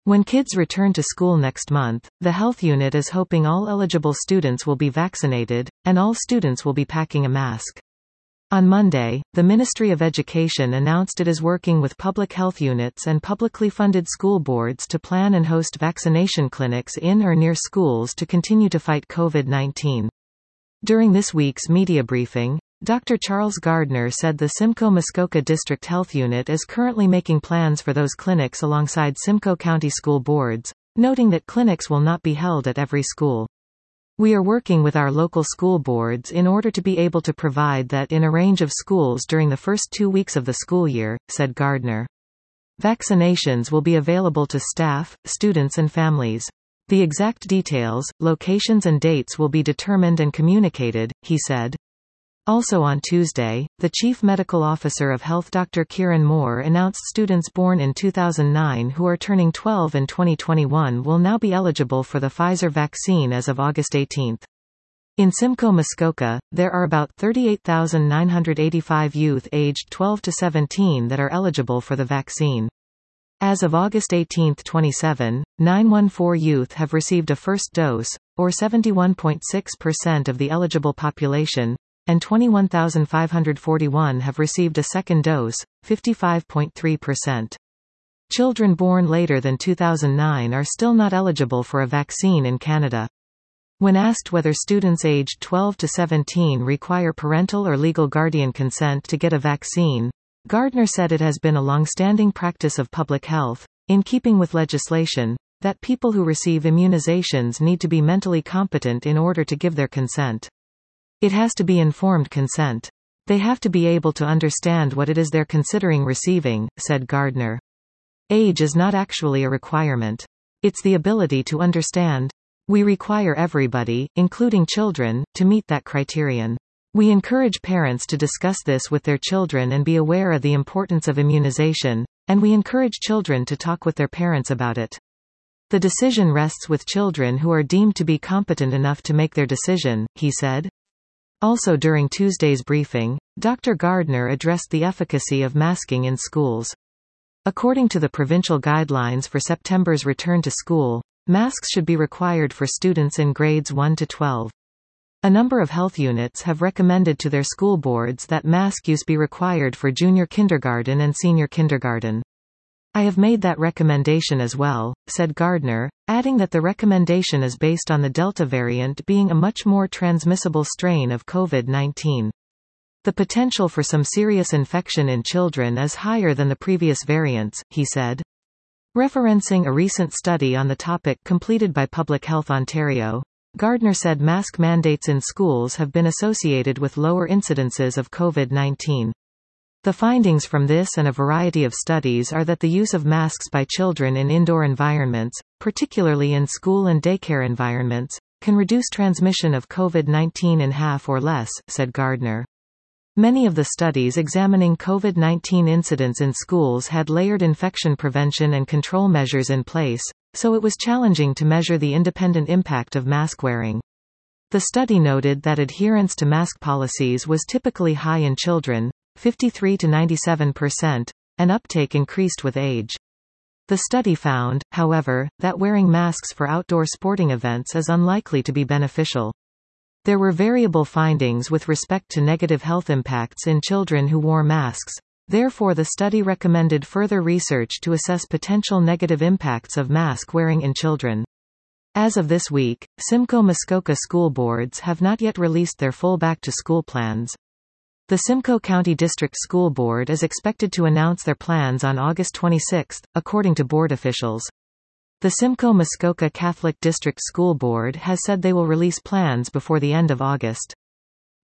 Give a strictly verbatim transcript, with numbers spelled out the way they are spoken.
When kids return to school next month, the health unit is hoping all eligible students will be vaccinated, and all students will be packing a mask. On Monday, the Ministry of Education announced it is working with public health units and publicly funded school boards to plan and host vaccination clinics in or near schools to continue to fight COVID nineteen. During this week's media briefing, Doctor Charles Gardner said the Simcoe-Muskoka District Health Unit is currently making plans for those clinics alongside Simcoe County School Boards, noting that clinics will not be held at every school. We are working with our local school boards in order to be able to provide that in a range of schools during the first two weeks of the school year, said Gardner. Vaccinations will be available to staff, students and families. The exact details, locations and dates will be determined and communicated, he said. Also on Tuesday, the Chief Medical Officer of Health Doctor Kieran Moore announced students born in two thousand nine who are turning twelve in twenty twenty-one will now be eligible for the Pfizer vaccine as of August eighteenth. In Simcoe-Muskoka, there are about thirty-eight thousand nine hundred eighty-five youth aged twelve to seventeen that are eligible for the vaccine. As of August eighteenth twenty-seven, nine hundred fourteen youth have received a first dose, or seventy-one point six percent of the eligible population, and twenty-one thousand five hundred forty-one have received a second dose, fifty-five point three percent. Children born later than two thousand nine are still not eligible for a vaccine in Canada. When asked whether students aged twelve to seventeen require parental or legal guardian consent to get a vaccine, Gardner said it has been a long-standing practice of public health, in keeping with legislation, that people who receive immunizations need to be mentally competent in order to give their consent. It has to be informed consent. They have to be able to understand what it is they're considering receiving, said Gardner. Age is not actually a requirement. It's the ability to understand. We require everybody, including children, to meet that criterion. We encourage parents to discuss this with their children and be aware of the importance of immunization, and we encourage children to talk with their parents about it. The decision rests with children who are deemed to be competent enough to make their decision, he said. Also during Tuesday's briefing, Doctor Gardner addressed the efficacy of masking in schools. According to the provincial guidelines for September's return to school, masks should be required for students in grades one to twelve. A number of health units have recommended to their school boards that mask use be required for junior kindergarten and senior kindergarten. I have made that recommendation as well, said Gardner, adding that the recommendation is based on the Delta variant being a much more transmissible strain of COVID nineteen. The potential for some serious infection in children is higher than the previous variants, he said. Referencing a recent study on the topic completed by Public Health Ontario, Gardner said mask mandates in schools have been associated with lower incidences of COVID nineteen. The findings from this and a variety of studies are that the use of masks by children in indoor environments, particularly in school and daycare environments, can reduce transmission of COVID nineteen in half or less, said Gardner. Many of the studies examining COVID nineteen incidents in schools had layered infection prevention and control measures in place, so it was challenging to measure the independent impact of mask wearing. The study noted that adherence to mask policies was typically high in children, fifty-three to ninety-seven percent, and uptake increased with age. The study found, however, that wearing masks for outdoor sporting events is unlikely to be beneficial. There were variable findings with respect to negative health impacts in children who wore masks. Therefore, the study recommended further research to assess potential negative impacts of mask wearing in children. As of this week, Simcoe-Muskoka school boards have not yet released their full back-to-school plans. The Simcoe County District School Board is expected to announce their plans on August twenty-sixth, according to board officials. The Simcoe-Muskoka Catholic District School Board has said they will release plans before the end of August.